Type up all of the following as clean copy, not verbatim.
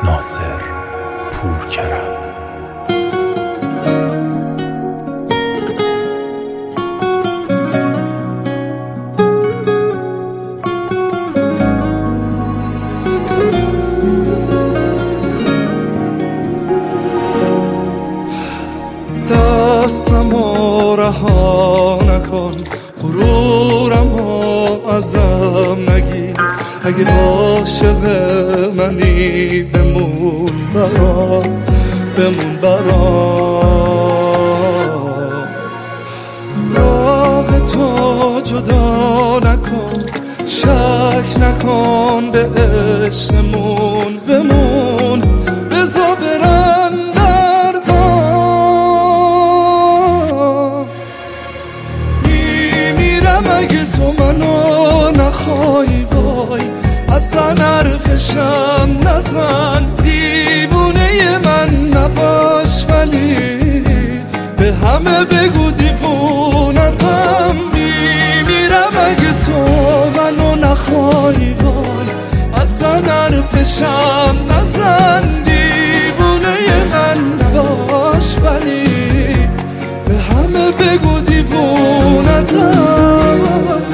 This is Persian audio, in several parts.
ناصر پورکرم. دستمو رها نکن، غرورمو ازم نگیر. اگر عاشق منی بمون برام، بمون برام. راه تو جدا نکن، شک نکن به عشقمون. بمون بذار برن دردام. میمیرم اگه تو منو نخوای، وای اصلا حرفشم نزن. دیوونه من نباش ولی به همه بگو دیوونتم. میمیرم اگه تو منو نخوای، وای اصلا حرفشم نزن. دیوونه من نباش ولی به همه بگو دیوونتم.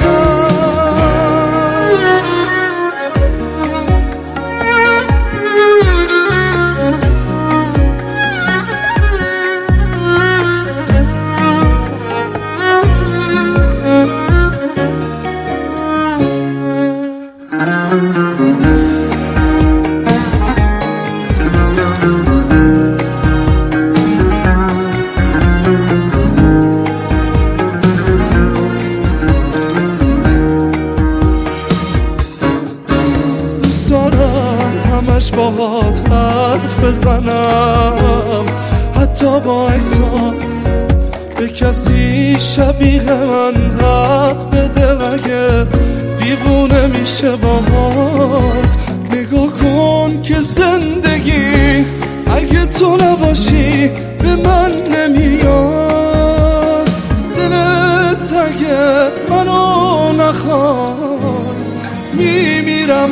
همش باهات حرف بزنم، حتی با عکسات به کسی شبیه من حق بده. اگه دیوونه میشه باهات نگاه کن که زندگی اگه تو نباشی به من نمیاد. دلت اگه منو نخواد میمیرم.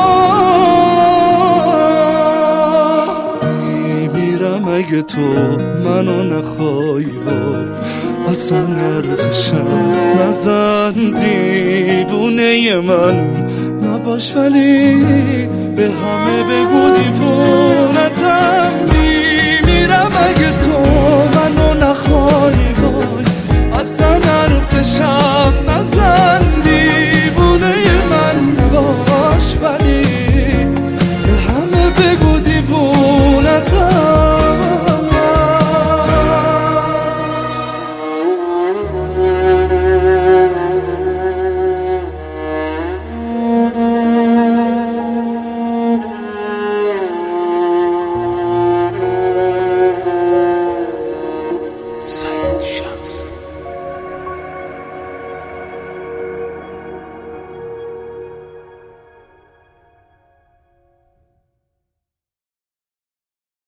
اگه تو منو نخوای، و اصلا حرفشم نزن. دیوونه من نباش ولی به همه بگو دیوونتم. میمیرم اگه تو منو نخوای، وای اصلا حرفشم نزن. دیوونه من نباش ولی به همه بگو دیوونتم.